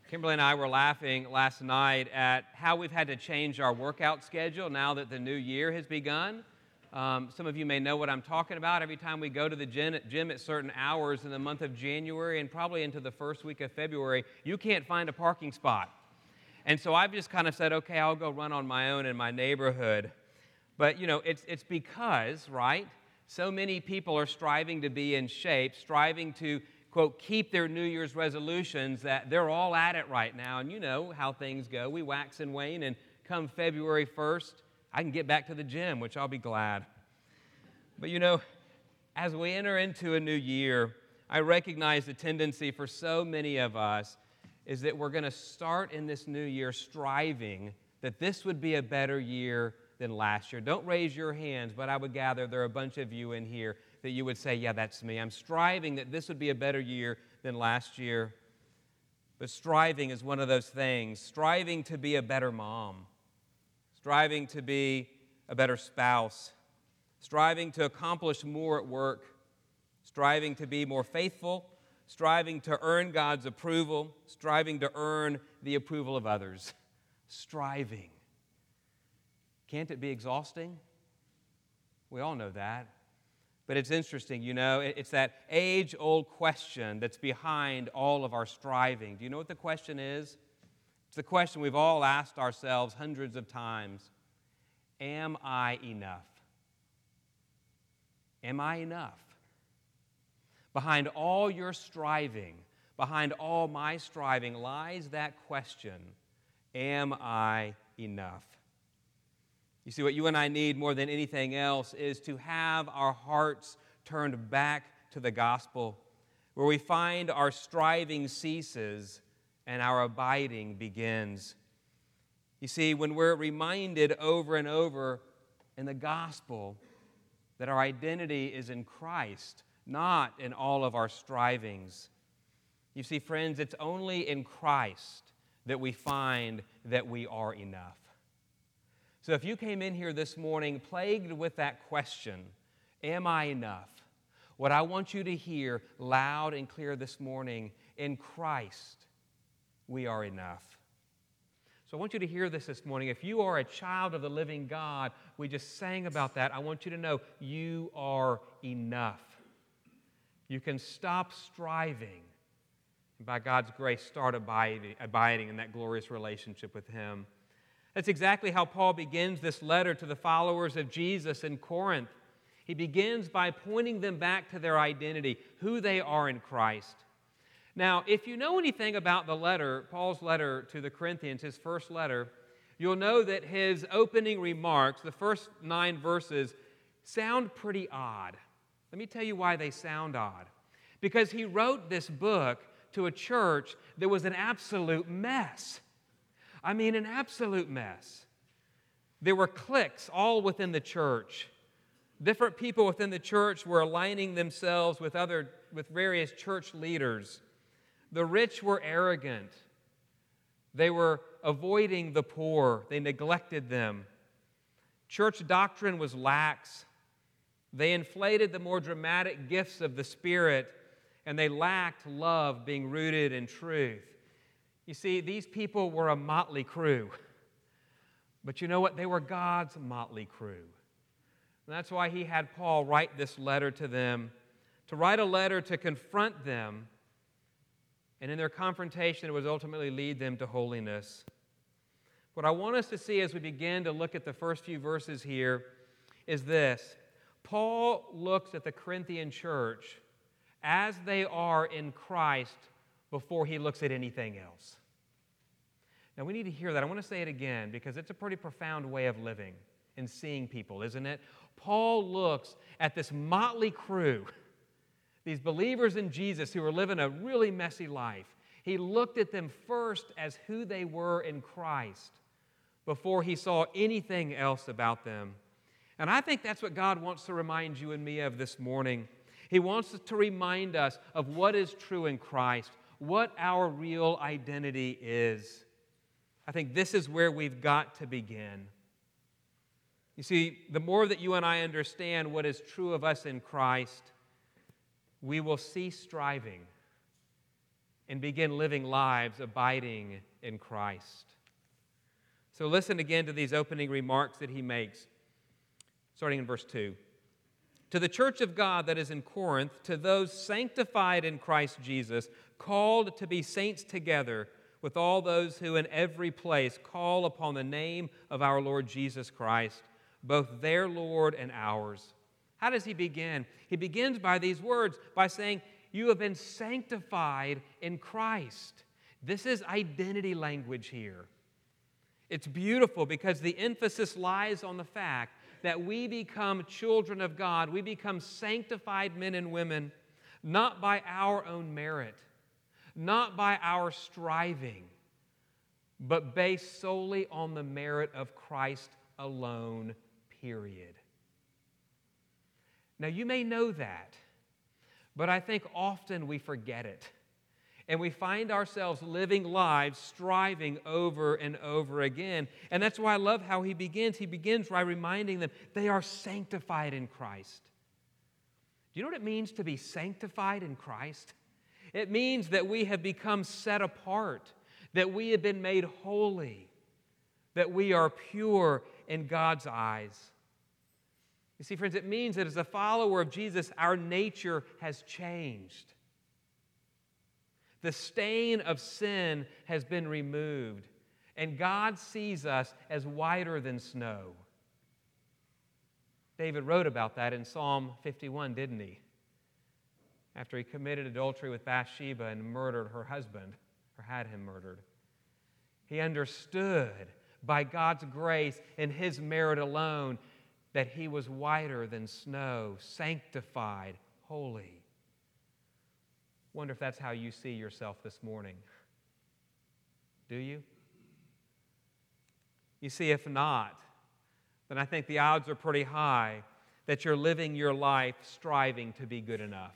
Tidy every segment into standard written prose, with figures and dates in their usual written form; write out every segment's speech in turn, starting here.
Kimberly and I were laughing last night at how we've had to change our workout schedule now that the new year has begun. Some of you may know what I'm talking about. Every time we go to the gym at certain hours in the month of January and probably into the first week of February, you can't find a parking spot. And so I've just kind of said, okay, I'll go run on my own in my neighborhood. But, it's because, right, so many people are striving to be in shape, striving to, quote, keep their New Year's resolutions, that they're all at it right now. And you know how things go. We wax and wane, and come February 1st, I can get back to the gym, which I'll be glad. But as we enter into a new year, I recognize the tendency for so many of us is that we're going to start in this new year striving that this would be a better year than last year. Don't raise your hands, but I would gather there are a bunch of you in here that you would say, yeah, that's me. I'm striving that this would be a better year than last year. But striving is one of those things. Striving to be a better mom. Striving to be a better spouse. Striving to accomplish more at work. Striving to be more faithful. Striving to earn God's approval. Striving to earn the approval of others. Striving. Can't it be exhausting? We all know that. But it's interesting, it's that age-old question that's behind all of our striving. Do you know what the question is? It's the question we've all asked ourselves hundreds of times. Am I enough? Am I enough? Behind all your striving, behind all my striving, lies that question, am I enough? You see, what you and I need more than anything else is to have our hearts turned back to the gospel, where we find our striving ceases and our abiding begins. You see, when we're reminded over and over in the gospel that our identity is in Christ, not in all of our strivings. You see, friends, it's only in Christ that we find that we are enough. So if you came in here this morning plagued with that question, am I enough? What I want you to hear loud and clear this morning, in Christ, we are enough. So I want you to hear this morning. If you are a child of the living God, we just sang about that. I want you to know you are enough. You can stop striving, and by God's grace, start abiding in that glorious relationship with Him. That's exactly how Paul begins this letter to the followers of Jesus in Corinth. He begins by pointing them back to their identity, who they are in Christ. Now, if you know anything about the letter, Paul's letter to the Corinthians, his first letter, you'll know that his opening remarks, the first 9 verses, sound pretty odd. Let me tell you why they sound odd. Because he wrote this book to a church that was an absolute mess. I mean, an absolute mess. There were cliques all within the church. Different people within the church were aligning themselves with various church leaders. The rich were arrogant. They were avoiding the poor. They neglected them. Church doctrine was lax. They inflated the more dramatic gifts of the Spirit, and they lacked love being rooted in truth. You see, these people were a motley crew. But you know what? They were God's motley crew. And that's why he had Paul write this letter to them, to write a letter to confront them, and in their confrontation, it would ultimately lead them to holiness. What I want us to see as we begin to look at the first few verses here is this. Paul looks at the Corinthian church as they are in Christ before he looks at anything else. Now, we need to hear that. I want to say it again because it's a pretty profound way of living and seeing people, isn't it? Paul looks at this motley crew, these believers in Jesus who were living a really messy life. He looked at them first as who they were in Christ before he saw anything else about them. And I think that's what God wants to remind you and me of this morning. He wants to remind us of what is true in Christ, what our real identity is. I think this is where we've got to begin. You see, the more that you and I understand what is true of us in Christ, we will cease striving and begin living lives abiding in Christ. So listen again to these opening remarks that he makes, starting in verse 2. To the church of God that is in Corinth, to those sanctified in Christ Jesus, called to be saints together with all those who in every place call upon the name of our Lord Jesus Christ, both their Lord and ours. How does he begin? He begins by these words, by saying, you have been sanctified in Christ. This is identity language here. It's beautiful because the emphasis lies on the fact that we become children of God. We become sanctified men and women, not by our own merit, not by our striving, but based solely on the merit of Christ alone, period. Now, you may know that, but I think often we forget it. And we find ourselves living lives striving over and over again. And that's why I love how he begins. He begins by reminding them they are sanctified in Christ. Do you know what it means to be sanctified in Christ? It means that we have become set apart, that we have been made holy, that we are pure in God's eyes. You see, friends, it means that as a follower of Jesus, our nature has changed. The stain of sin has been removed, and God sees us as whiter than snow. David wrote about that in Psalm 51, didn't he? After he committed adultery with Bathsheba and murdered her husband, or had him murdered. He understood by God's grace and his merit alone that he was whiter than snow, sanctified, holy. Wonder if that's how you see yourself this morning. Do you? You see, if not, then I think the odds are pretty high that you're living your life striving to be good enough.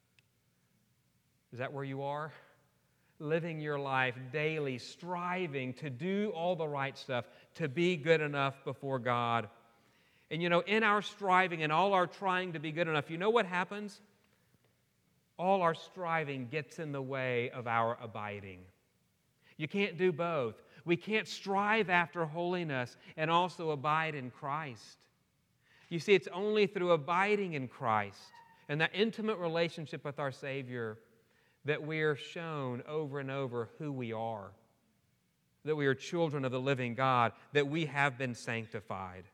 Is that where you are? Living your life daily, striving to do all the right stuff, to be good enough before God. And you know, in our striving and all our trying to be good enough, you know what happens? All our striving gets in the way of our abiding. You can't do both. We can't strive after holiness and also abide in Christ. You see, it's only through abiding in Christ and that intimate relationship with our Savior that we are shown over and over who we are, that we are children of the living God, that we have been sanctified.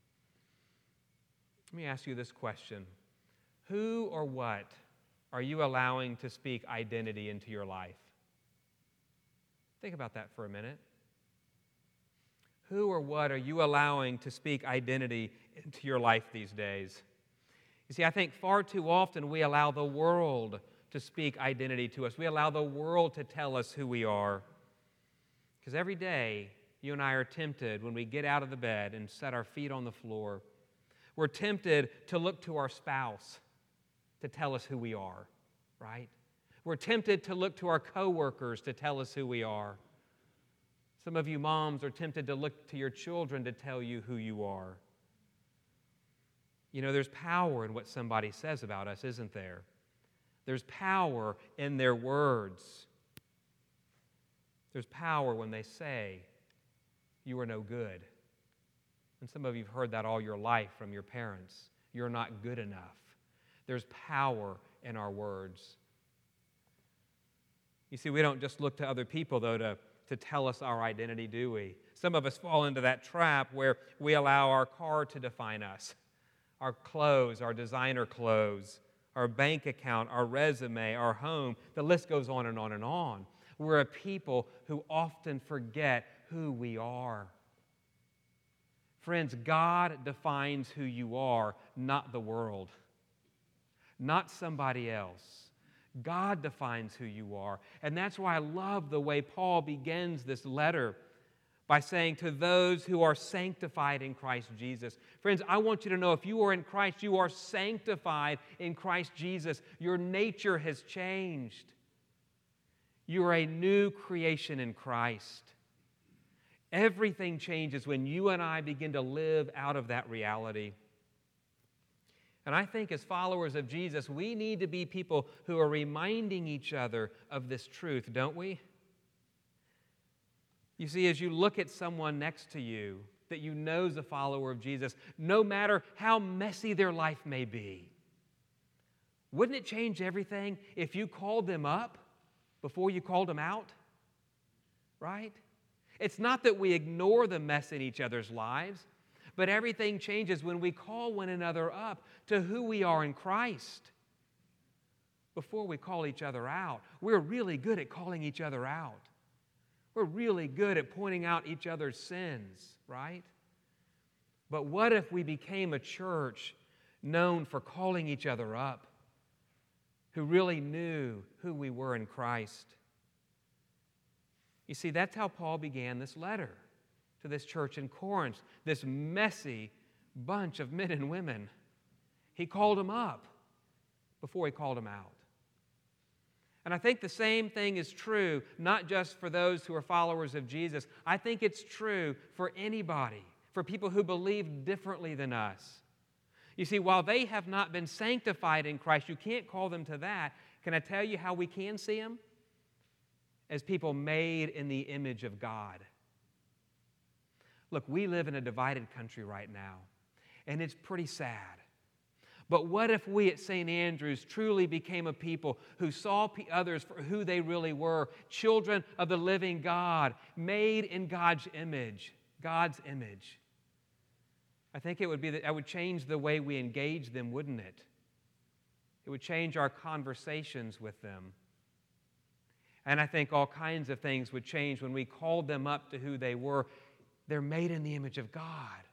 Let me ask you this question. Who or what are you allowing to speak identity into your life? Think about that for a minute. Who or what are you allowing to speak identity into your life these days? You see, I think far too often we allow the world to speak identity to us. We allow the world to tell us who we are. Because every day, you and I are tempted when we get out of the bed and set our feet on the floor, we're tempted to look to our spouse to tell us who we are, right? We're tempted to look to our coworkers to tell us who we are. Some of you moms are tempted to look to your children to tell you who you are. You know, there's power in what somebody says about us, isn't there? There's power in their words. There's power when they say, you are no good. And some of you have heard that all your life from your parents. You're not good enough. There's power in our words. You see, we don't just look to other people, though, to tell us our identity, do we? Some of us fall into that trap where we allow our car to define us, our clothes, our designer clothes, our bank account, our resume, our home. The list goes on and on and on. We're a people who often forget who we are. Friends, God defines who you are, not the world, not somebody else. God defines who you are. And that's why I love the way Paul begins this letter by saying, to those who are sanctified in Christ Jesus. Friends, I want you to know if you are in Christ, you are sanctified in Christ Jesus. Your nature has changed. You are a new creation in Christ. Everything changes when you and I begin to live out of that reality. And I think as followers of Jesus, we need to be people who are reminding each other of this truth, don't we? You see, as you look at someone next to you that you know is a follower of Jesus, no matter how messy their life may be, wouldn't it change everything if you called them up before you called them out? Right? It's not that we ignore the mess in each other's lives, but everything changes when we call one another up to who we are in Christ. Before we call each other out, we're really good at calling each other out. We're really good at pointing out each other's sins, right? But what if we became a church known for calling each other up, who really knew who we were in Christ? You see, that's how Paul began this letter to this church in Corinth, this messy bunch of men and women. He called them up before he called them out. And I think the same thing is true, not just for those who are followers of Jesus. I think it's true for anybody, for people who believe differently than us. You see, while they have not been sanctified in Christ, you can't call them to that. Can I tell you how we can see them? As people made in the image of God. Look, we live in a divided country right now, and it's pretty sad. But what if we at St. Andrews truly became a people who saw others for who they really were, children of the living God, made in God's image, God's image? I think it would change the way we engage them, wouldn't it? It would change our conversations with them. And I think all kinds of things would change when we called them up to who they were. They're made in the image of God.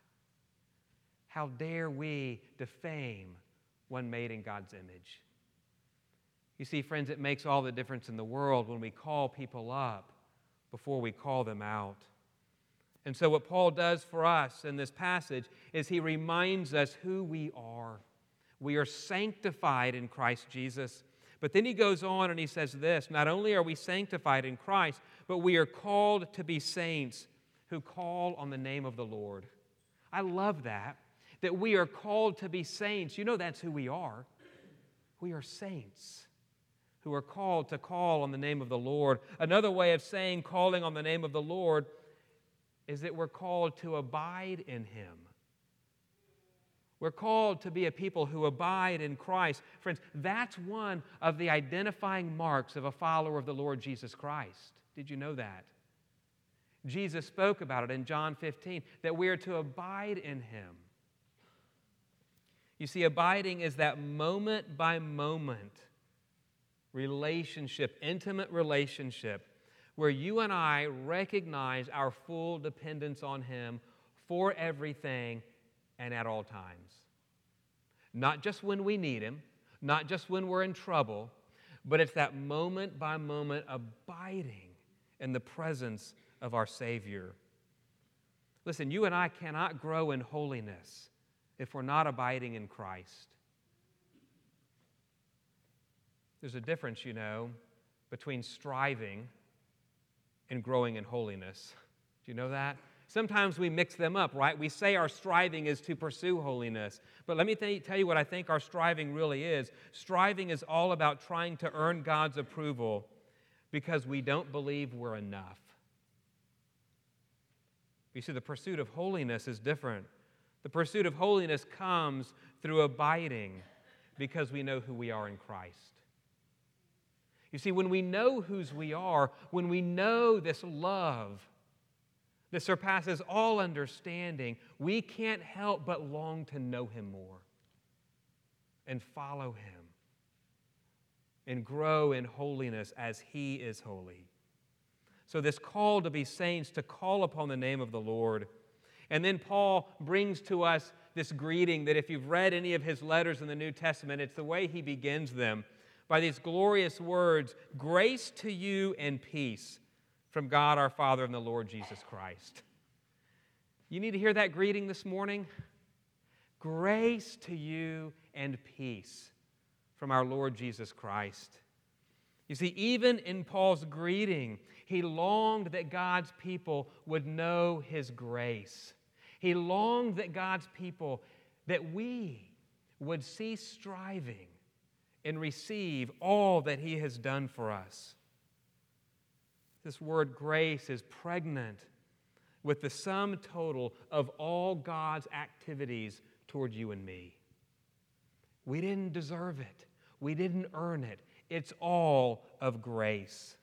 How dare we defame one made in God's image? You see, friends, it makes all the difference in the world when we call people up before we call them out. And so what Paul does for us in this passage is he reminds us who we are. We are sanctified in Christ Jesus. But then he goes on and he says this: not only are we sanctified in Christ, but we are called to be saints who call on the name of the Lord. I love that we are called to be saints. You know that's who we are. We are saints who are called to call on the name of the Lord. Another way of saying calling on the name of the Lord is that we're called to abide in Him. We're called to be a people who abide in Christ. Friends, that's one of the identifying marks of a follower of the Lord Jesus Christ. Did you know that? Jesus spoke about it in John 15, that we are to abide in Him. You see, abiding is that moment-by-moment relationship, intimate relationship, where you and I recognize our full dependence on Him for everything and at all times. Not just when we need Him, not just when we're in trouble, but it's that moment-by-moment abiding in the presence of our Savior. Listen, you and I cannot grow in holiness if we're not abiding in Christ. There's a difference, you know, between striving and growing in holiness. Do you know that? Sometimes we mix them up, right? We say our striving is to pursue holiness. But let me tell you what I think our striving really is. Striving is all about trying to earn God's approval because we don't believe we're enough. You see, the pursuit of holiness is different. The pursuit of holiness comes through abiding because we know who we are in Christ. You see, when we know whose we are, when we know this love that surpasses all understanding, we can't help but long to know Him more and follow Him and grow in holiness as He is holy. So this call to be saints, to call upon the name of the Lord. And then Paul brings to us this greeting that if you've read any of his letters in the New Testament, it's the way he begins them, by these glorious words: grace to you and peace from God our Father and the Lord Jesus Christ. You need to hear that greeting this morning? Grace to you and peace from our Lord Jesus Christ. You see, even in Paul's greeting, he longed that God's people would know His grace. He longed that God's people, that we would cease striving and receive all that He has done for us. This word grace is pregnant with the sum total of all God's activities toward you and me. We didn't deserve it. We didn't earn it. It's all of grace.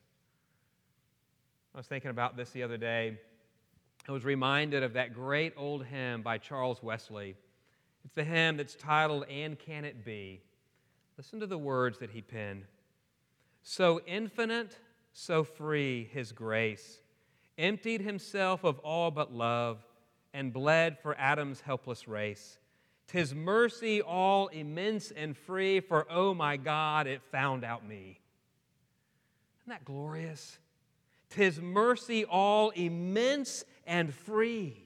I was thinking about this the other day. I was reminded of that great old hymn by Charles Wesley. It's the hymn that's titled, "And Can It Be?" Listen to the words that he penned. So infinite, so free His grace, emptied Himself of all but love, and bled for Adam's helpless race. 'Tis mercy all immense and free, for, oh my God, it found out me. Isn't that glorious? 'Tis mercy all immense and free,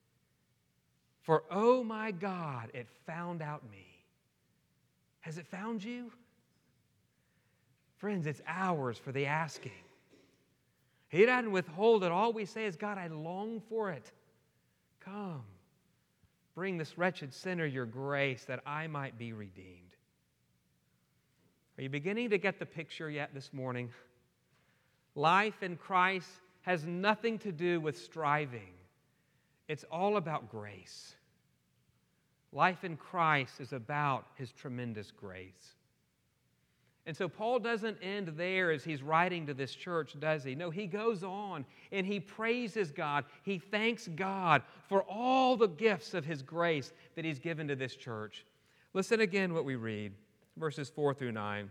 for, oh my God, it found out me. Has it found you? Friends, it's ours for the asking. He doesn't withhold it. All we say is, God, I long for it. Come, bring this wretched sinner your grace that I might be redeemed. Are you beginning to get the picture yet this morning? Life in Christ has nothing to do with striving. It's all about grace. Life in Christ is about His tremendous grace. And so Paul doesn't end there as he's writing to this church, does he? No, he goes on and he praises God. He thanks God for all the gifts of His grace that He's given to this church. Listen again what we read, verses 4 through 9.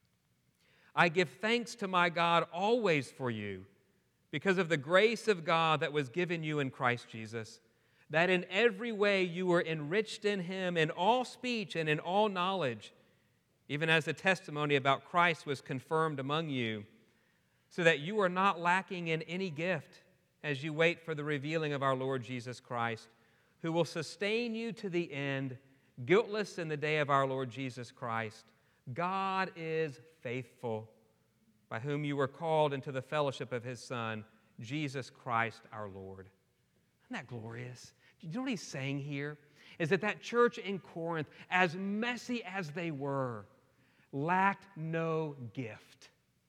I give thanks to my God always for you, because of the grace of God that was given you in Christ Jesus, that in every way you were enriched in Him in all speech and in all knowledge, even as the testimony about Christ was confirmed among you, so that you are not lacking in any gift as you wait for the revealing of our Lord Jesus Christ, who will sustain you to the end, guiltless in the day of our Lord Jesus Christ. God is faithful, by whom you were called into the fellowship of His Son, Jesus Christ our Lord. Isn't that glorious? Do you know what he's saying here? Is that church in Corinth, as messy as they were, lacked no gift.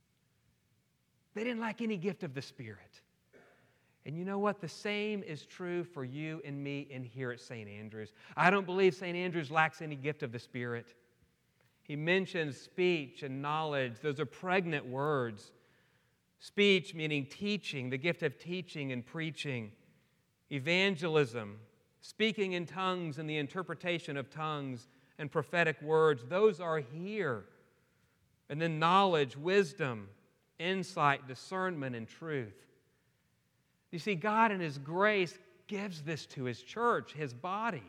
They didn't lack any gift of the Spirit. And you know what? The same is true for you and me in here at St. Andrews. I don't believe St. Andrews lacks any gift of the Spirit. He mentions speech and knowledge. Those are pregnant words. Speech meaning teaching, the gift of teaching and preaching. Evangelism, speaking in tongues and the interpretation of tongues and prophetic words. Those are here. And then knowledge, wisdom, insight, discernment, and truth. You see, God in His grace gives this to His church, His body.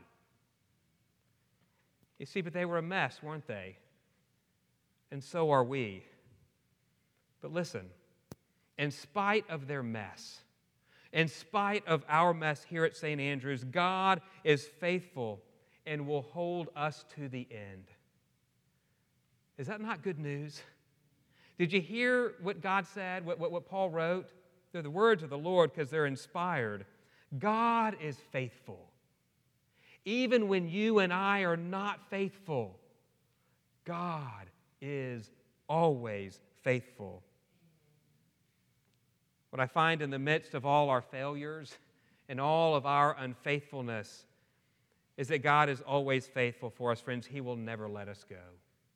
You see, but they were a mess, weren't they? And so are we. But listen, in spite of their mess, in spite of our mess here at St. Andrews, God is faithful and will hold us to the end. Is that not good news? Did you hear what God said, what Paul wrote? They're the words of the Lord because they're inspired. God is faithful. Even when you and I are not faithful, God is always faithful. What I find in the midst of all our failures and all of our unfaithfulness is that God is always faithful for us, friends. He will never let us go.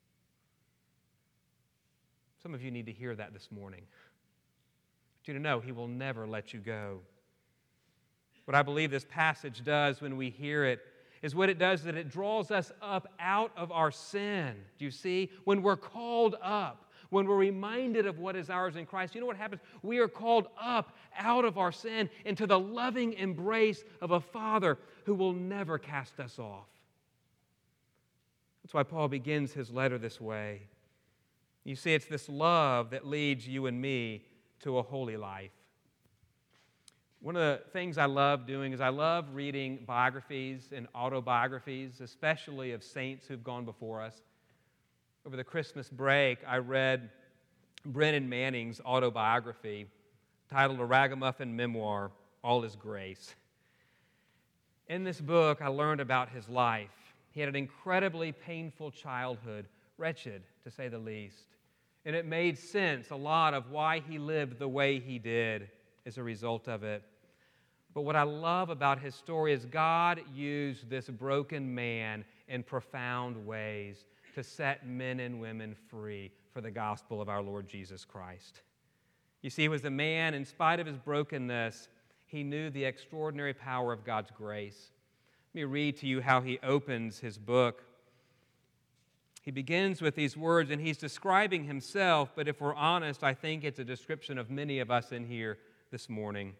Some of you need to hear that this morning. I want you to know He will never let you go. What I believe this passage does when we hear it is what it does, that it draws us up out of our sin. Do you see? When we're called up, when we're reminded of what is ours in Christ, you know what happens? We are called up out of our sin into the loving embrace of a Father who will never cast us off. That's why Paul begins his letter this way. You see, it's this love that leads you and me to a holy life. One of the things I love doing is I love reading biographies and autobiographies, especially of saints who've gone before us. Over the Christmas break, I read Brennan Manning's autobiography titled A Ragamuffin Memoir, All Is Grace. In this book, I learned about his life. He had an incredibly painful childhood, wretched to say the least. And it made sense, a lot of why he lived the way he did as a result of it. But what I love about his story is God used this broken man in profound ways to set men and women free for the gospel of our Lord Jesus Christ. You see, he was a man, in spite of his brokenness, he knew the extraordinary power of God's grace. Let me read to you how he opens his book. He begins with these words, and he's describing himself, but if we're honest, I think it's a description of many of us in here this morning.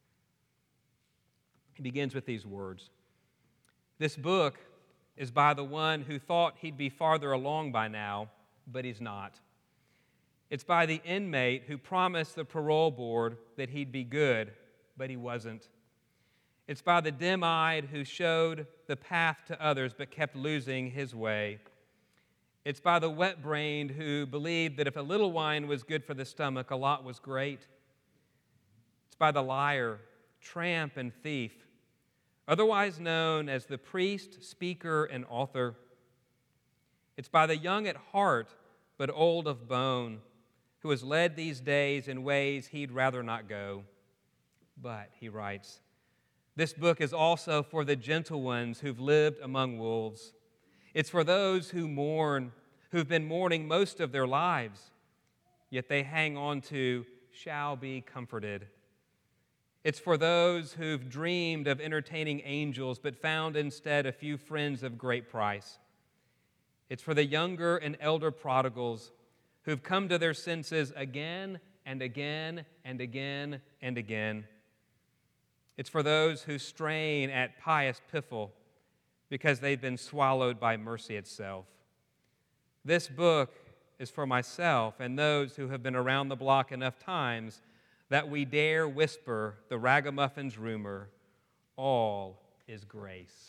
He begins with these words. This book is by the one who thought he'd be farther along by now, but he's not. It's by the inmate who promised the parole board that he'd be good, but he wasn't. It's by the dim-eyed who showed the path to others but kept losing his way. It's by the wet-brained who believed that if a little wine was good for the stomach, a lot was great. It's by the liar, tramp, and thief, otherwise known as the priest, speaker, and author. It's by the young at heart but old of bone, who has led these days in ways he'd rather not go. But, he writes, this book is also for the gentle ones who've lived among wolves. It's for those who mourn, who've been mourning most of their lives, yet they hang on to shall be comforted. It's for those who've dreamed of entertaining angels but found instead a few friends of great price. It's for the younger and elder prodigals who've come to their senses again and again and again and again. It's for those who strain at pious piffle because they've been swallowed by mercy itself. This book is for myself and those who have been around the block enough times that we dare whisper the ragamuffins rumor, all is grace.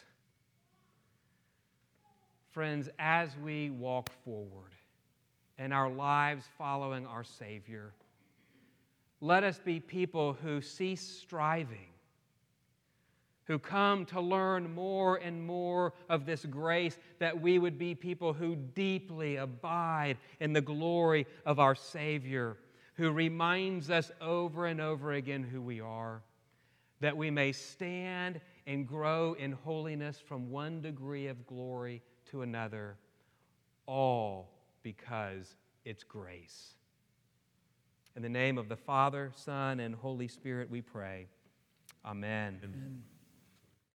Friends, as we walk forward in our lives following our Savior, let us be people who cease striving, who come to learn more and more of this grace, that we would be people who deeply abide in the glory of our Savior, who reminds us over and over again who we are, that we may stand and grow in holiness from one degree of glory to another, all because it's grace. In the name of the Father, Son, and Holy Spirit we pray. Amen. Amen.